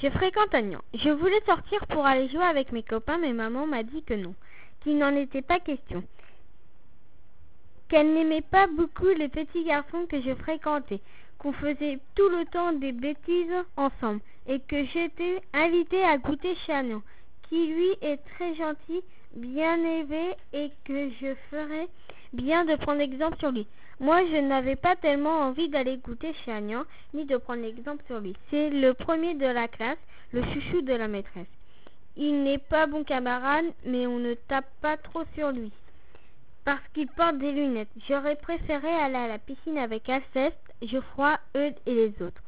Je fréquente Agnan. Je voulais sortir pour aller jouer avec mes copains, mais maman m'a dit que non, qu'il n'en était pas question, qu'elle n'aimait pas beaucoup les petits garçons que je fréquentais, qu'on faisait tout le temps des bêtises ensemble, et que j'étais invitée à goûter chez Agnan, qui lui est très gentil, bien élevé, et que je ferais bien de prendre exemple sur lui. Moi, je n'avais pas tellement envie d'aller goûter chez Agnan, ni de prendre l'exemple sur lui. C'est le premier de la classe, le chouchou de la maîtresse. Il n'est pas bon camarade, mais on ne tape pas trop sur lui, parce qu'il porte des lunettes. J'aurais préféré aller à la piscine avec Alceste, Geoffroy, Eudes et les autres.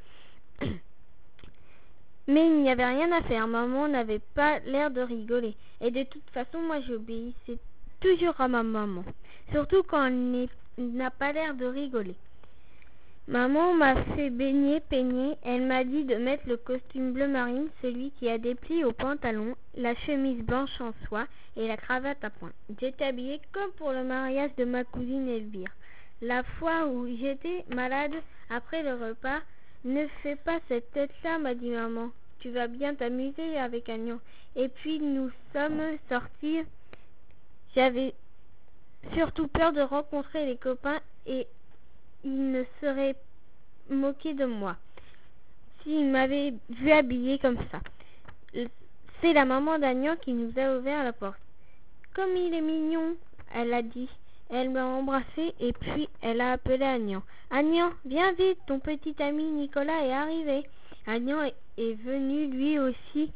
Mais il n'y avait rien à faire, maman n'avait pas l'air de rigoler. Et de toute façon, moi j'obéissais toujours à ma maman, surtout quand elle n'a pas l'air de rigoler. Maman m'a fait peigner, elle m'a dit de mettre le costume bleu marine, celui qui a des plis au pantalon, la chemise blanche en soie et la cravate à pointe. J'étais habillée comme pour le mariage de ma cousine Elvire. La fois où j'étais malade après le repas, ne fais pas cette tête-là, m'a dit maman. Tu vas bien t'amuser avec Agnan. Et puis nous sommes sortis. J'avais surtout peur de rencontrer les copains et ils ne seraient moqués de moi s'ils m'avaient vu habillée comme ça. C'est la maman d'Agnan qui nous a ouvert la porte. Comme il est mignon, elle a dit. Elle m'a embrassée et puis elle a appelé Agnan. Agnan, viens vite, ton petit ami Nicolas est arrivé. Agnan est venu lui aussi,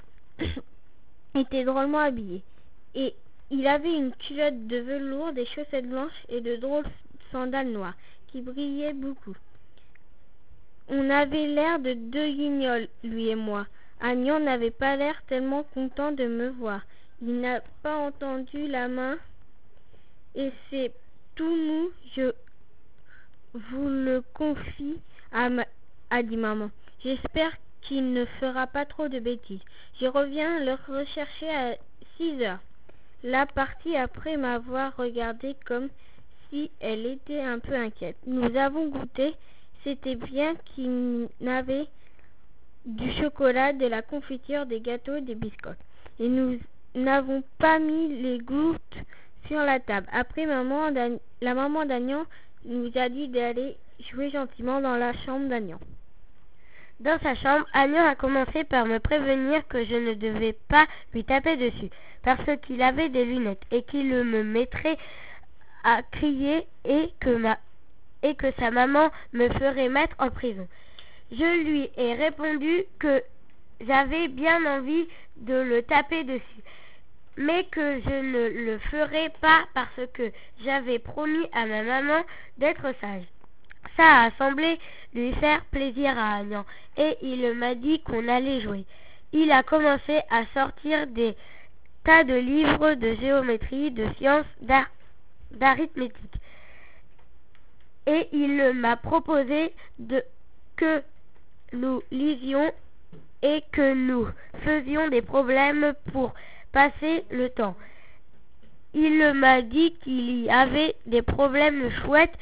était drôlement habillé. Et il avait une culotte de velours, des chaussettes blanches et de drôles sandales noires qui brillaient beaucoup. On avait l'air de deux guignols, lui et moi. Agnan n'avait pas l'air tellement content de me voir. Il n'a pas entendu la main et c'est tout mou, je vous le confie, a dit maman. J'espère qu'il ne fera pas trop de bêtises. Je reviens le rechercher à 6 heures. La partie après m'avoir regardé comme si elle était un peu inquiète. Nous avons goûté, c'était bien qu'il n'avait du chocolat, de la confiture, des gâteaux, des biscottes. Et nous n'avons pas mis les gouttes sur la table. Après, la maman d'Agnan nous a dit d'aller jouer gentiment dans la chambre d'Agnan. Dans sa chambre, Agnan a commencé par me prévenir que je ne devais pas lui taper dessus, parce qu'il avait des lunettes et qu'il me mettrait à crier et que sa maman me ferait mettre en prison. Je lui ai répondu que j'avais bien envie de le taper dessus, mais que je ne le ferais pas parce que j'avais promis à ma maman d'être sage. Ça a semblé lui faire plaisir à Agnan, et il m'a dit qu'on allait jouer. Il a commencé à sortir des tas de livres de géométrie, de sciences, d'arithmétique. Et il m'a proposé que nous lisions et que nous faisions des problèmes pour passer le temps. Il m'a dit qu'il y avait des problèmes chouettes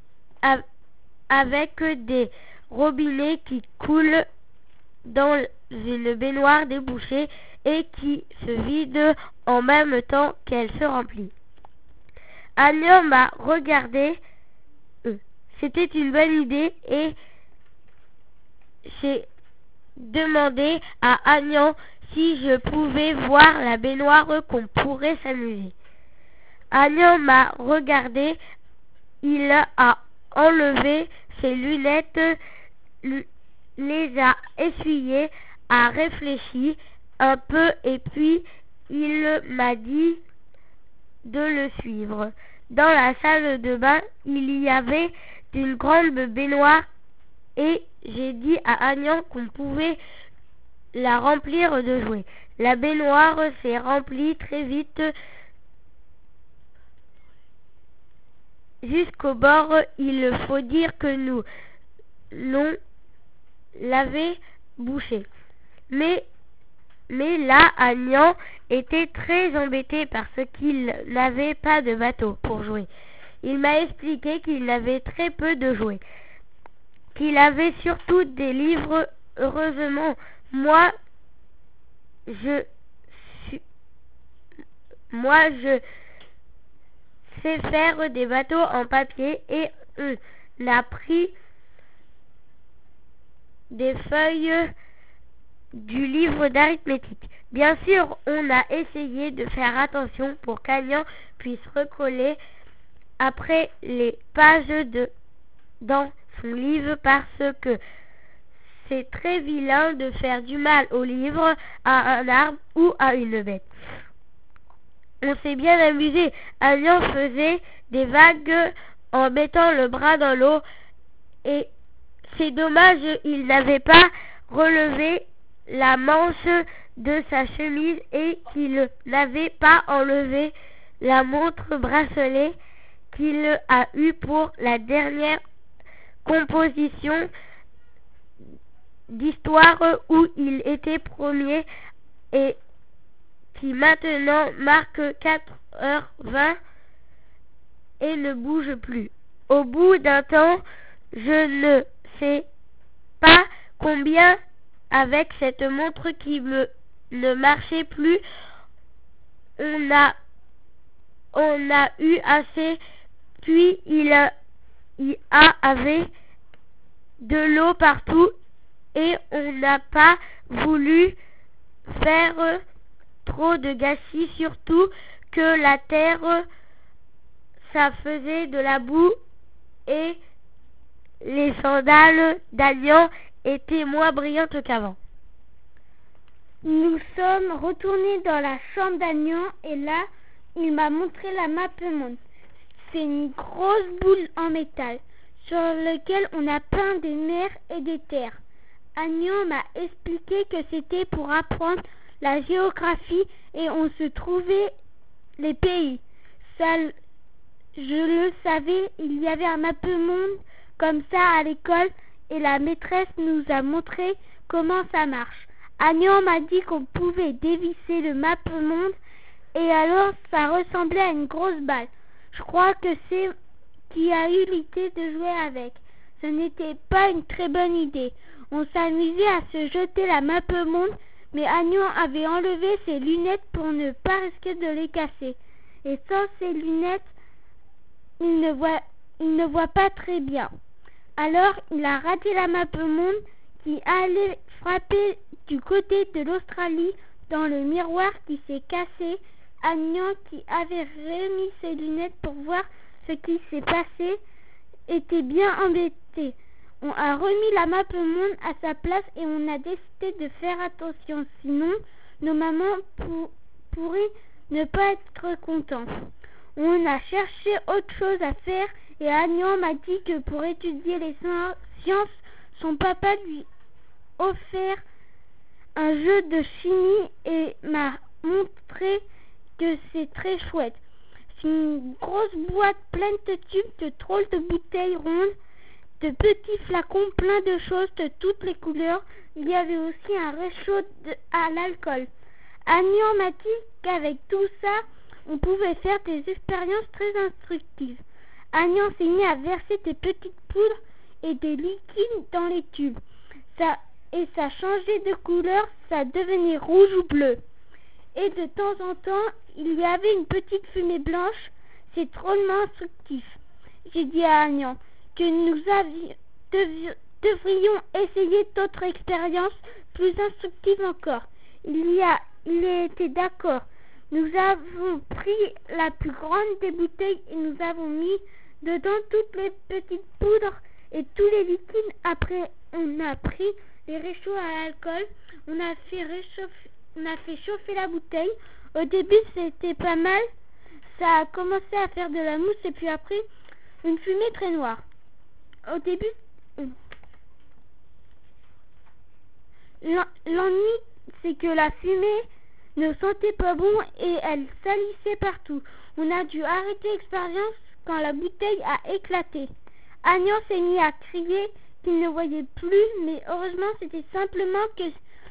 avec des robinets qui coulent dans une baignoire débouchée et qui se vident en même temps qu'elle se remplit. Agnan m'a regardé. C'était une bonne idée et j'ai demandé à Agnan si je pouvais voir la baignoire qu'on pourrait s'amuser. Agnan m'a regardé, il a enlevé ses lunettes, les a essuyées, a réfléchi un peu et puis il m'a dit de le suivre. Dans la salle de bain, il y avait une grande baignoire et j'ai dit à Agnan qu'on pouvait la remplir de jouets. La baignoire s'est remplie très vite jusqu'au bord. Il faut dire que nous l'avait bouchée. Mais là, Agnan était très embêté parce qu'il n'avait pas de bateau pour jouer. Il m'a expliqué qu'il avait très peu de jouets, qu'il avait surtout des livres. Heureusement, Moi, je sais faire des bateaux en papier et on a pris des feuilles du livre d'arithmétique. Bien sûr, on a essayé de faire attention pour qu'Agnan puisse recoller après les pages dans son livre parce que c'est très vilain de faire du mal au livre, à un arbre ou à une bête. On s'est bien amusé. Agnan faisait des vagues en mettant le bras dans l'eau et c'est dommage, il n'avait pas relevé la manche de sa chemise et qu'il n'avait pas enlevé la montre bracelet qu'il a eue pour la dernière composition d'histoire où il était premier et qui maintenant marque 4h20 et ne bouge plus. Au bout d'un temps, je ne sais pas combien, avec cette montre qui ne marchait plus, on a eu assez, puis il y avait de l'eau partout et on n'a pas voulu faire trop de gâchis, surtout que la terre, ça faisait de la boue et les sandales d'Agnan étaient moins brillantes qu'avant. Nous sommes retournés dans la chambre d'Agnan et là, il m'a montré la map monde. C'est une grosse boule en métal sur laquelle on a peint des mers et des terres. Agnan m'a expliqué que c'était pour apprendre la géographie et on se trouvait les pays. Ça, je le savais, il y avait un mappemonde comme ça à l'école et la maîtresse nous a montré comment ça marche. Agnan m'a dit qu'on pouvait dévisser le mappemonde et alors ça ressemblait à une grosse balle. Je crois que c'est qui a eu l'idée de jouer avec. Ce n'était pas une très bonne idée. On s'amusait à se jeter la mappemonde, mais Agnan avait enlevé ses lunettes pour ne pas risquer de les casser. Et sans ses lunettes, il ne voit pas très bien. Alors, il a raté la mappemonde qui allait frapper du côté de l'Australie dans le miroir qui s'est cassé. Agnan, qui avait remis ses lunettes pour voir ce qui s'est passé, était bien embêté. On a remis la mappemonde à sa place et on a décidé de faire attention, sinon nos mamans pourraient ne pas être contents. On a cherché autre chose à faire et Agnan m'a dit que pour étudier les sciences, son papa lui offert un jeu de chimie et m'a montré que c'est très chouette. C'est une grosse boîte pleine de tubes, de drôles de bouteilles rondes, de petits flacons pleins de choses de toutes les couleurs. Il y avait aussi un réchaud à l'alcool. Agnan m'a dit qu'avec tout ça, on pouvait faire des expériences très instructives. Agnan s'est mis à verser des petites poudres et des liquides dans les tubes. Ça changeait de couleur, ça devenait rouge ou bleu. Et de temps en temps, il y avait une petite fumée blanche. C'est drôlement instructif. J'ai dit à Agnan que nous devrions essayer d'autres expériences plus instructives encore. Il était d'accord. Nous avons pris la plus grande des bouteilles et nous avons mis dedans toutes les petites poudres et tous les liquides. Après, on a pris les réchauds à l'alcool. On a fait chauffer la bouteille. Au début, c'était pas mal. Ça a commencé à faire de la mousse et puis après, une fumée très noire. Au début, l'ennui, c'est que la fumée ne sentait pas bon et elle salissait partout. On a dû arrêter l'expérience quand la bouteille a éclaté. Agnan s'est mis à crier qu'il ne voyait plus, mais heureusement c'était simplement que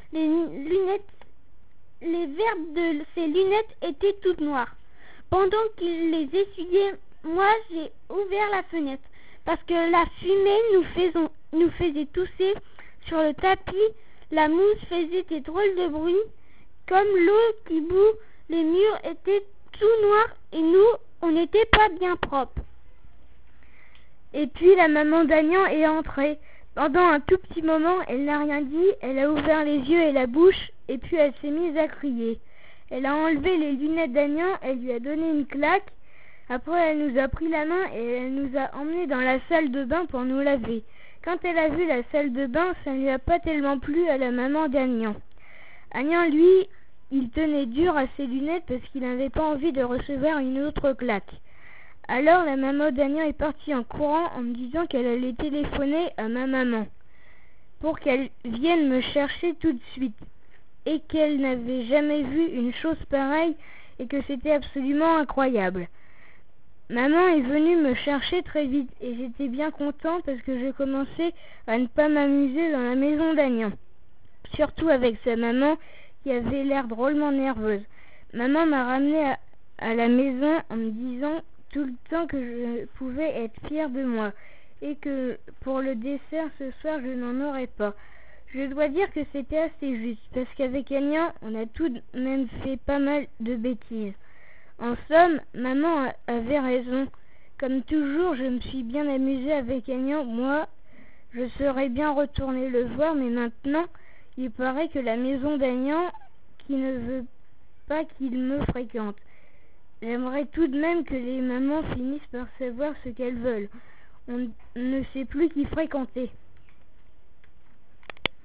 les verres de ses lunettes étaient toutes noires. Pendant qu'il les essuyait, moi j'ai ouvert la fenêtre parce que la fumée nous faisait tousser sur le tapis. La mousse faisait des drôles de bruit, comme l'eau qui bout, les murs étaient tout noirs et nous, on n'était pas bien propres. Et puis la maman d'Agnan est entrée. Pendant un tout petit moment, elle n'a rien dit, elle a ouvert les yeux et la bouche, et puis elle s'est mise à crier. Elle a enlevé les lunettes d'Agnan, elle lui a donné une claque. Après, elle nous a pris la main et elle nous a emmenés dans la salle de bain pour nous laver. Quand elle a vu la salle de bain, ça ne lui a pas tellement plu à la maman d'Agnan. Agnan, lui, il tenait dur à ses lunettes parce qu'il n'avait pas envie de recevoir une autre claque. Alors la maman d'Agnan est partie en courant en me disant qu'elle allait téléphoner à ma maman pour qu'elle vienne me chercher tout de suite et qu'elle n'avait jamais vu une chose pareille et que c'était absolument incroyable. Maman est venue me chercher très vite et j'étais bien contente parce que je commençais à ne pas m'amuser dans la maison d'Agnan, surtout avec sa maman qui avait l'air drôlement nerveuse. Maman m'a ramenée à la maison en me disant tout le temps que je pouvais être fière de moi et que pour le dessert ce soir je n'en aurais pas. Je dois dire que c'était assez juste parce qu'avec Agnan on a tout de même fait pas mal de bêtises. En somme, maman avait raison. Comme toujours, je me suis bien amusée avec Agnan. Moi, je serais bien retournée le voir, mais maintenant, il paraît que la maison d'Agnan qui ne veut pas qu'il me fréquente. J'aimerais tout de même que les mamans finissent par savoir ce qu'elles veulent. On ne sait plus qui fréquenter.